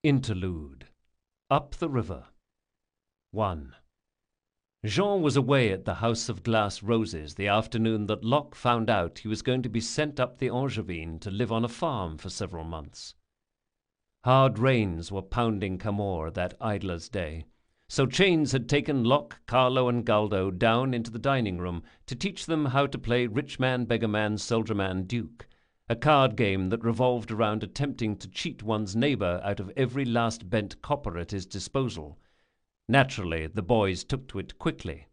Interlude. Up the River. 1. Jean was away at the House of Glass Roses the afternoon that Locke found out he was going to be sent up the Angevine to live on a farm for several months. Hard rains were pounding Camor that idler's day, so Chains had taken Locke, Carlo, and Galdo down into the dining room to teach them how to play Rich Man, Beggar Man, Soldier Man, Duke, a card game that revolved around attempting to cheat one's neighbor out of every last bent copper at his disposal. Naturally, the boys took to it quickly.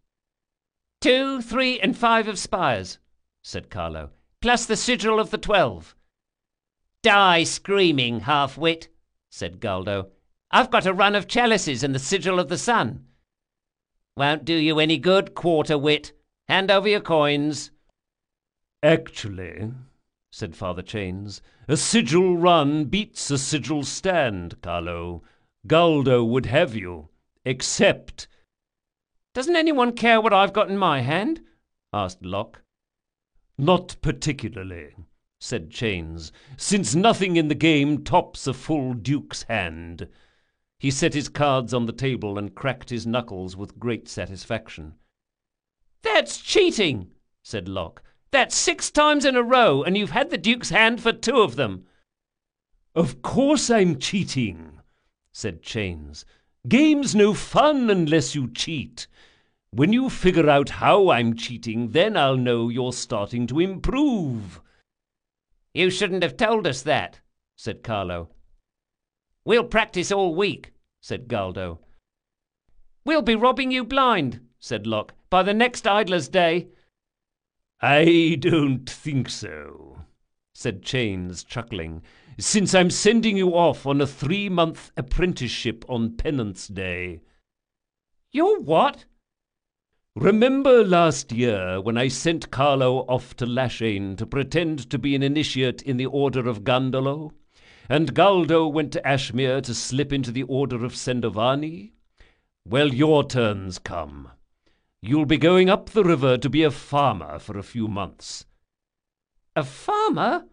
2, 3, and 5 of spires, said Carlo, plus the sigil of the 12. Die screaming, half-wit, said Galdo. I've got a run of chalices and the sigil of the sun. Won't do you any good, quarter-wit. Hand over your coins. Actually, said Father Chains, a sigil run beats a sigil stand, Carlo. Galdo would have you. Except— Doesn't anyone care what I've got in my hand? Asked Locke. Not particularly, said Chains, since nothing in the game tops a full duke's hand. He set his cards on the table and cracked his knuckles with great satisfaction. That's cheating, said Locke. That's 6 times in a row, and you've had the duke's hand for 2 of them. Of course I'm cheating, said Chains. Game's no fun unless you cheat. When you figure out how I'm cheating, then I'll know you're starting to improve. You shouldn't have told us that, said Carlo. We'll practice all week, said Galdo. We'll be robbing you blind, said Locke, by the next idler's day. I don't think so, said Chains, chuckling, since I'm sending you off on a 3-month apprenticeship on Penance Day. You're what? Remember last year when I sent Carlo off to Lashane to pretend to be an initiate in the Order of Gandolo, and Galdo went to Ashmere to slip into the Order of Sendovani? Well, your turn's come. You'll be going up the river to be a farmer for a few months. A farmer?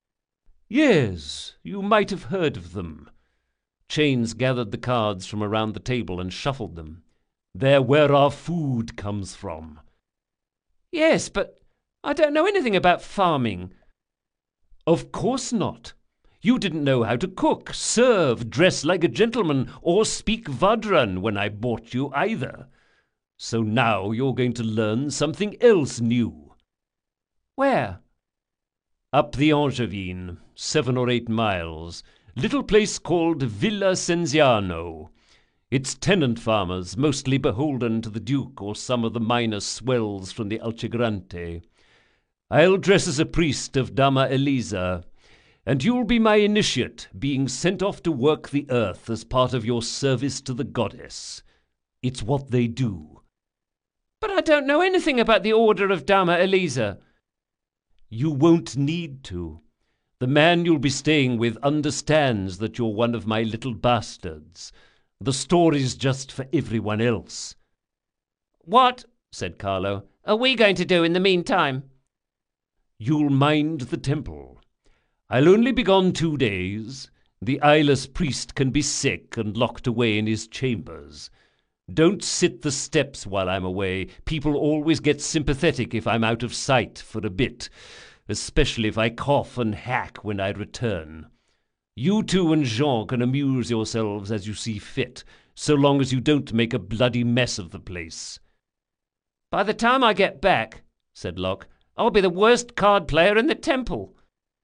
Yes, you might have heard of them. Chains gathered the cards from around the table and shuffled them. They're where our food comes from. Yes, but I don't know anything about farming. Of course not. You didn't know how to cook, serve, dress like a gentleman, or speak Vadran when I bought you either. So now you're going to learn something else new. Where? Up the Angevine, 7 or 8 miles. Little place called Villa Senziano. It's tenant farmers, mostly beholden to the Duke or some of the minor swells from the Alcigrante. I'll dress as a priest of Dama Elisa, and you'll be my initiate, being sent off to work the earth as part of your service to the goddess. It's what they do. But I don't know anything about the Order of Dama Elisa. You won't need to. The man you'll be staying with understands that you're one of my little bastards. The story's just for everyone else. What, said Carlo, are we going to do in the meantime? You'll mind the temple. I'll only be gone 2 days. The eyeless priest can be sick and locked away in his chambers. Don't sit the steps while I'm away. People always get sympathetic if I'm out of sight for a bit, especially if I cough and hack when I return. You 2 and Jean can amuse yourselves as you see fit, so long as you don't make a bloody mess of the place. By the time I get back, said Locke, I'll be the worst card player in the temple.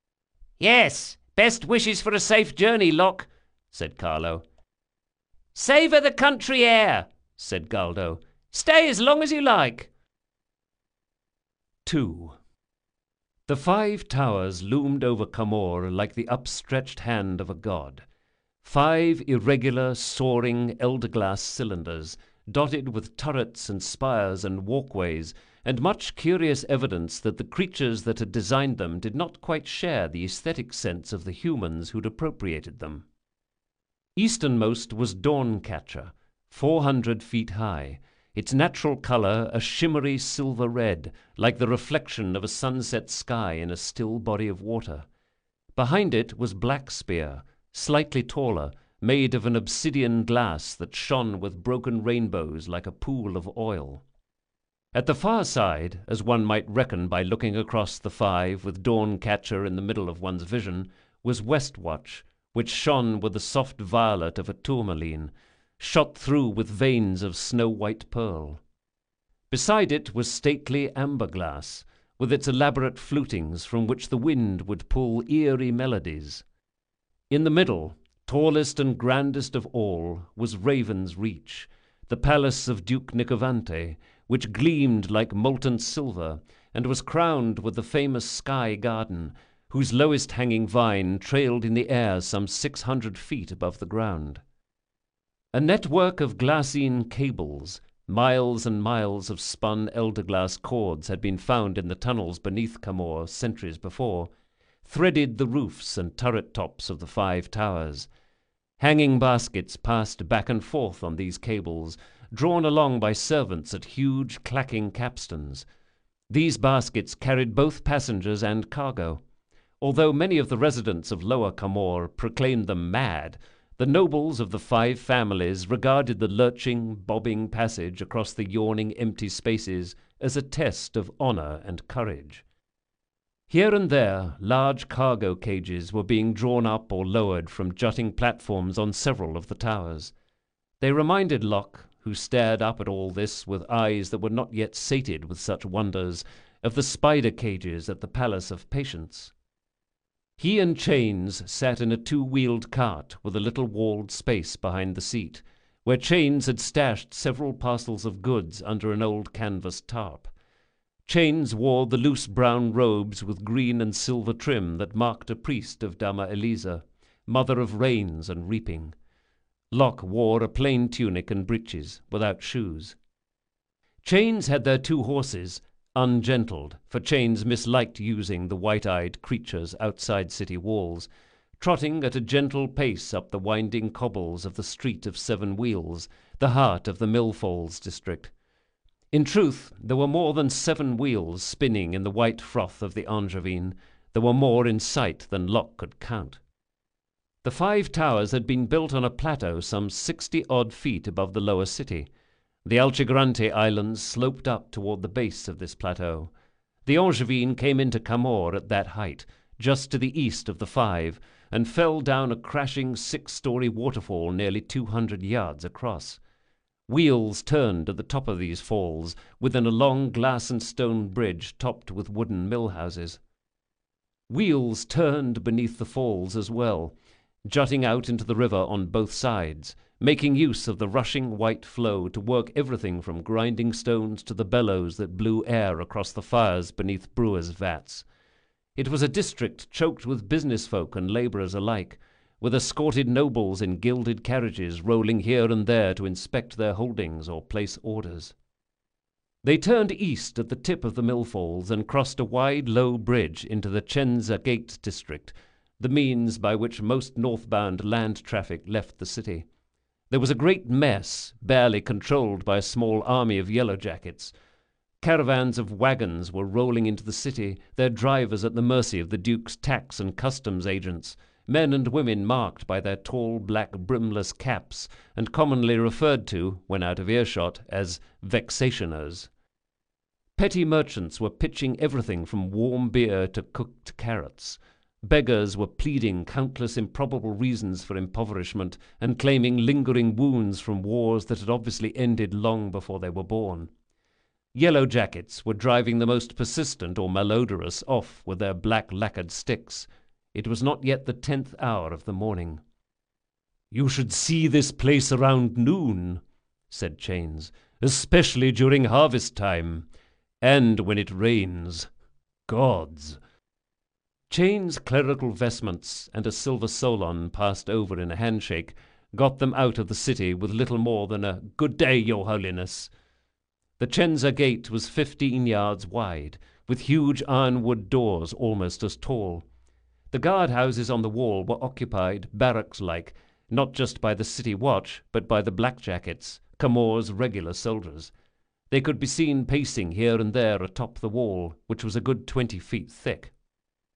Yes, best wishes for a safe journey, Locke, said Carlo. Savour the country air, said Galdo. Stay as long as you like. 2. The 5 towers loomed over Camor like the upstretched hand of a god. 5 irregular, soaring, elder-glass cylinders, dotted with turrets and spires and walkways, and much curious evidence that the creatures that had designed them did not quite share the aesthetic sense of the humans who'd appropriated them. Easternmost was Dawncatcher, 400 feet high, its natural color a shimmery silver red, like the reflection of a sunset sky in a still body of water. Behind it was Blackspear, slightly taller, made of an obsidian glass that shone with broken rainbows like a pool of oil. At the far side, as one might reckon by looking across the Five with Dawn-Catcher in the middle of one's vision, was Westwatch, which shone with the soft violet of a tourmaline, shot through with veins of snow-white pearl. Beside it was stately Amberglass, with its elaborate flutings from which the wind would pull eerie melodies. In the middle, tallest and grandest of all, was Raven's Reach, the palace of Duke Nicovante, which gleamed like molten silver, and was crowned with the famous Sky Garden, whose lowest hanging vine trailed in the air some 600 feet above the ground. A network of glassine cables, miles and miles of spun elder-glass cords had been found in the tunnels beneath Camor centuries before, threaded the roofs and turret tops of the 5 towers. Hanging baskets passed back and forth on these cables, drawn along by servants at huge clacking capstans. These baskets carried both passengers and cargo. Although many of the residents of Lower Camor proclaimed them mad, the nobles of the 5 families regarded the lurching, bobbing passage across the yawning empty spaces as a test of honor and courage. Here and there, large cargo cages were being drawn up or lowered from jutting platforms on several of the towers. They reminded Locke, who stared up at all this with eyes that were not yet sated with such wonders, of the spider cages at the Palace of Patience. He and Chains sat in a 2-wheeled cart with a little walled space behind the seat, where Chains had stashed several parcels of goods under an old canvas tarp. Chains wore the loose brown robes with green and silver trim that marked a priest of Dama Elisa, mother of rains and reaping. Locke wore a plain tunic and breeches, without shoes. Chains had their 2 horses, ungentled, for Chains misliked using the white-eyed creatures outside city walls, trotting at a gentle pace up the winding cobbles of the Street of 7 Wheels, the heart of the Millfalls district. In truth, there were more than 7 wheels spinning in the white froth of the Angevine. There were more in sight than Locke could count. The 5 towers had been built on a plateau some 60-odd feet above the lower city. The Alcigrante Islands sloped up toward the base of this plateau. The Angevine came into Camor at that height, just to the east of the 5, and fell down a crashing 6-story waterfall nearly 200 yards across. Wheels turned at the top of these falls, within a long glass and stone bridge topped with wooden mill houses. Wheels turned beneath the falls as well, jutting out into the river on both sides, making use of the rushing white flow to work everything from grinding stones to the bellows that blew air across the fires beneath brewers' vats. It was a district choked with business folk and laborers alike, with escorted nobles in gilded carriages rolling here and there to inspect their holdings or place orders. They turned east at the tip of the Millfalls and crossed a wide, low bridge into the Chenza Gate district, the means by which most northbound land traffic left the city. There was a great mess, barely controlled by a small army of yellowjackets. Caravans of wagons were rolling into the city, their drivers at the mercy of the Duke's tax and customs agents, men and women marked by their tall black brimless caps and commonly referred to, when out of earshot, as vexationers. Petty merchants were pitching everything from warm beer to cooked carrots. Beggars were pleading countless improbable reasons for impoverishment and claiming lingering wounds from wars that had obviously ended long before they were born. Yellow jackets were driving the most persistent or malodorous off with their black lacquered sticks. It was not yet the 10th hour of the morning. "You should see this place around noon," said Chains, "especially during harvest time, and when it rains. Gods!" Chains' clerical vestments and a silver solon passed over in a handshake got them out of the city with little more than a "Good day, Your Holiness." The Chenza Gate was 15 yards wide, with huge ironwood doors almost as tall. The guardhouses on the wall were occupied, barracks-like, not just by the city watch, but by the blackjackets, Camor's regular soldiers. They could be seen pacing here and there atop the wall, which was a good 20 feet thick.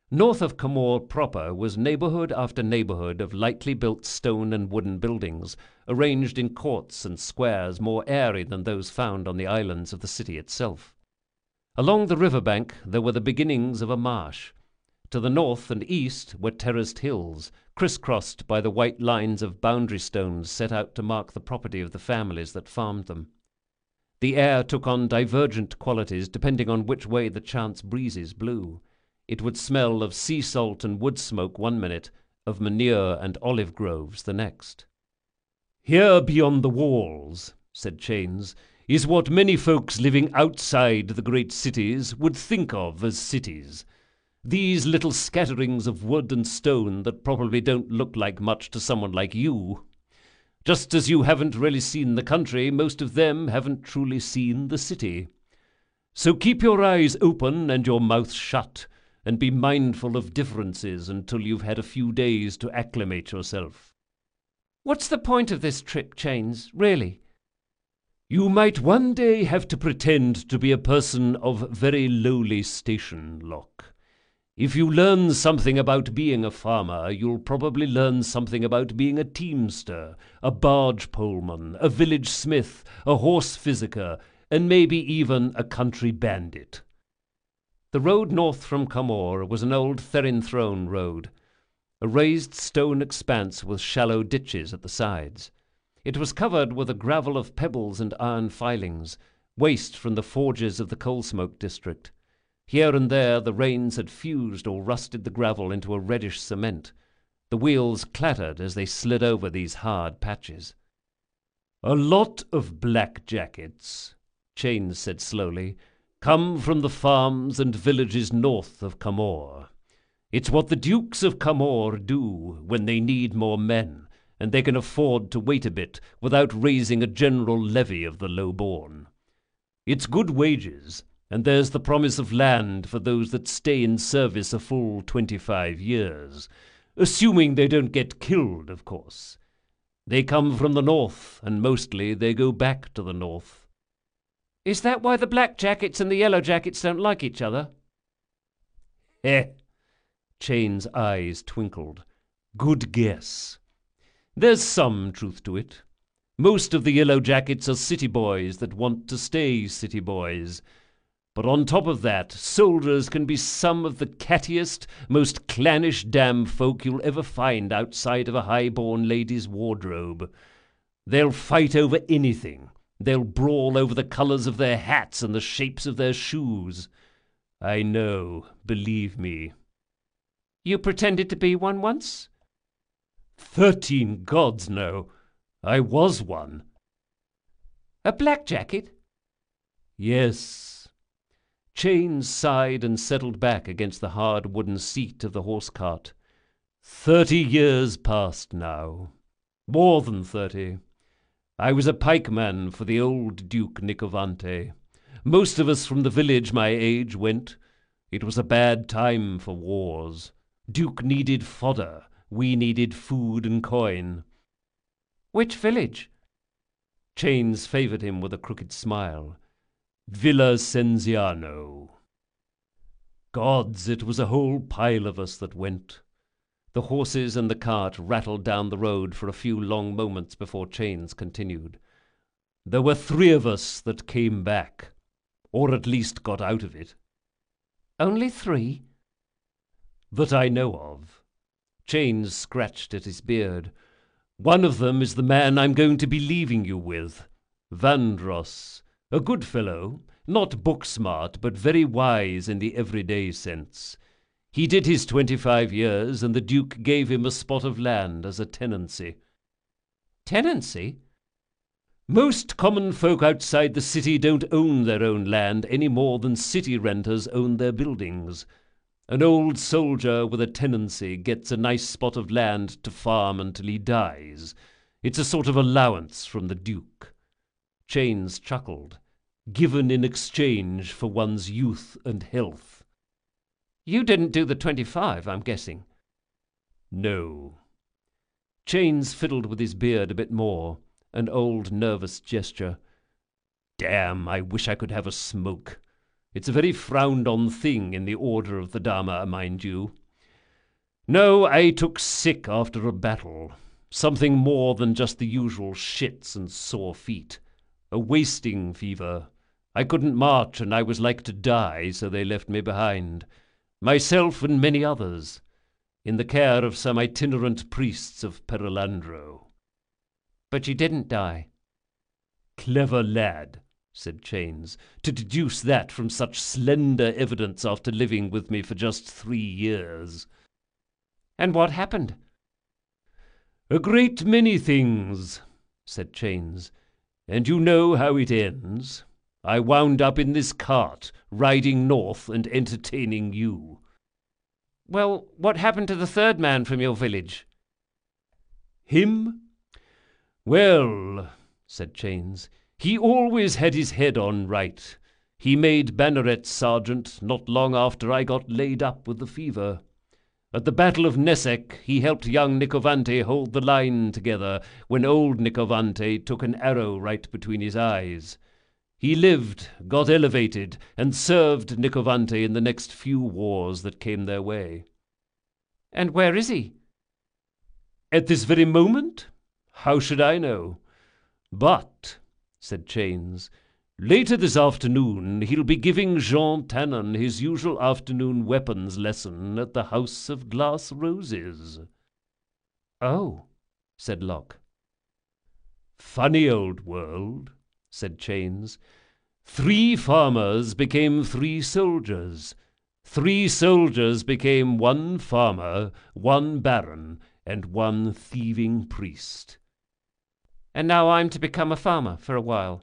North of Comore proper was neighbourhood after neighbourhood of lightly built stone and wooden buildings, arranged in courts and squares more airy than those found on the islands of the city itself. Along the river bank there were the beginnings of a marsh. To the north and east were terraced hills, crisscrossed by the white lines of boundary stones set out to mark the property of the families that farmed them. The air took on divergent qualities depending on which way the chance breezes blew. It would smell of sea salt and wood smoke one minute, of manure and olive groves the next. "Here beyond the walls," said Chains, "is what many folks living outside the great cities would think of as cities. These little scatterings of wood and stone that probably don't look like much to someone like you. Just as you haven't really seen the country, most of them haven't truly seen the city. So keep your eyes open and your mouth shut, and be mindful of differences until you've had a few days to acclimate yourself." "What's the point of this trip, Chains, really?" "You might one day have to pretend to be a person of very lowly station, Locke. If you learn something about being a farmer, you'll probably learn something about being a teamster, a barge poleman, a village smith, a horse physicker, and maybe even a country bandit." The road north from Comore was an old Therin-Throne road, a raised stone expanse with shallow ditches at the sides. It was covered with a gravel of pebbles and iron filings, waste from the forges of the coal-smoke district. Here and there the rains had fused or rusted the gravel into a reddish cement. The wheels clattered as they slid over these hard patches. "A lot of blackjackets," Chains said slowly, "come from the farms and villages north of Comore. It's what the Dukes of Comore do when they need more men, and they can afford to wait a bit without raising a general levy of the low-born. It's good wages, and there's the promise of land for those that stay in service a full 25 years, assuming they don't get killed, of course. They come from the north, and mostly they go back to the north." "Is that why the black jackets and the yellow jackets don't like each other?" "Eh!" Chain's eyes twinkled. "Good guess. There's some truth to it. Most of the yellow jackets are city boys that want to stay city boys. But on top of that, soldiers can be some of the cattiest, most clannish damn folk you'll ever find outside of a high-born lady's wardrobe. They'll fight over anything. They'll brawl over the colors of their hats and the shapes of their shoes. I know, believe me." "You pretended to be one once?" 13 gods, no. I was one." "A black jacket?" "Yes." Chains sighed and settled back against the hard wooden seat of the horse-cart. 30 years past now. More than 30. I was a pikeman for the old Duke Nicovante. Most of us from the village my age went. It was a bad time for wars. Duke needed fodder. We needed food and coin. "Which village?" Chains favoured him with a crooked smile. "Villa Senziano." Gods, it was a whole pile of us that went. The horses and the cart rattled down the road for a few long moments before Chains continued. "There were 3 of us that came back, or at least got out of it." "Only 3?" "That I know of." Chains scratched at his beard. "One of them is the man I'm going to be leaving you with. Vandross. A good fellow, not book-smart, but very wise in the everyday sense. He did his 25 years, and the Duke gave him a spot of land as a tenancy." "Tenancy?" "Most common folk outside the city don't own their own land any more than city renters own their buildings. An old soldier with a tenancy gets a nice spot of land to farm until he dies. It's a sort of allowance from the Duke." Chains chuckled. "Given in exchange for one's youth and health." "You didn't do the 25, I'm guessing." "No." Chains fiddled with his beard a bit more, an old nervous gesture. "Damn, I wish I could have a smoke. It's a very frowned-on thing in the order of the Dharma, mind you. No, I took sick after a battle. Something more than just the usual shits and sore feet. A wasting fever. I couldn't march, and I was like to die, so they left me behind. Myself and many others, in the care of some itinerant priests of Perilandro. But you didn't die. Clever lad, said Chains, to deduce that from such slender evidence after living with me for just 3 years. And what happened? A great many things, said Chains, and you know how it ends. I wound up in this cart, riding north and entertaining you. Well, what happened to the third man from your village? Him? Well, said Chains, he always had his head on right. He made Banneret sergeant not long after I got laid up with the fever. At the Battle of Nessek, he helped young Nicovante hold the line together when old Nicovante took an arrow right between his eyes. He lived, got elevated, and served Nicovante in the next few wars that came their way. And where is he? At this very moment? How should I know? But, said Chains, later this afternoon he'll be giving Jean Tannen his usual afternoon weapons lesson at the House of Glass Roses. Oh, said Locke. Funny old world, said Chains. 3 farmers became 3 soldiers. 3 soldiers became 1 farmer, 1 baron, and 1 thieving priest. And now I'm to become a farmer for a while.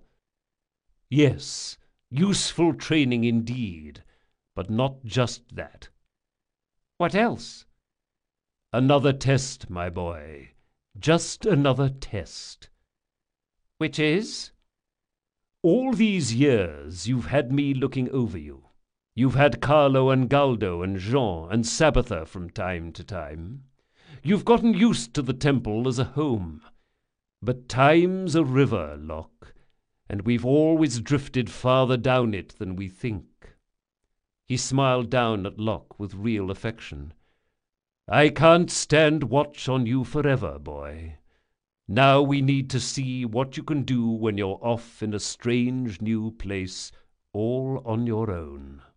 Yes, useful training indeed, but not just that. What else? Another test, my boy. Just another test. Which is? All these years you've had me looking over you. You've had Carlo and Galdo and Jean and Sabbatha from time to time. You've gotten used to the temple as a home. But time's a river, Locke, and we've always drifted farther down it than we think. He smiled down at Locke with real affection. I can't stand watch on you forever, boy. Now we need to see what you can do when you're off in a strange new place, all on your own.